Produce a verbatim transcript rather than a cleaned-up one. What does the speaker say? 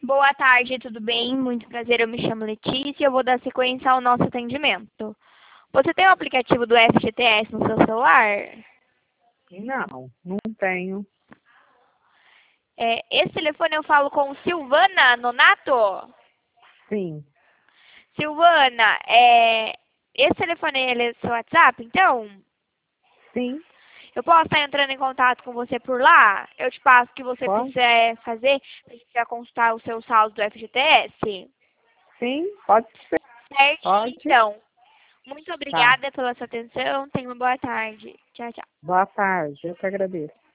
Boa tarde, tudo bem? Muito prazer, eu me chamo Letícia e eu vou dar sequência ao nosso atendimento. Você tem o aplicativo do F G T S no seu celular? Não, não tenho. É, esse telefone eu falo com Silvana Nonato? Sim, Silvana, é, esse telefone ele é seu WhatsApp, então? sim, Eu posso estar entrando em contato com você por lá? Eu te passo o que você pode? quiser fazer para você consultar o seu saldo do F G T S? Sim, pode ser, Certinho, pode. então. Muito Tá. obrigada pela sua atenção. Tenha uma boa tarde. Tchau, tchau. Boa tarde, eu que agradeço.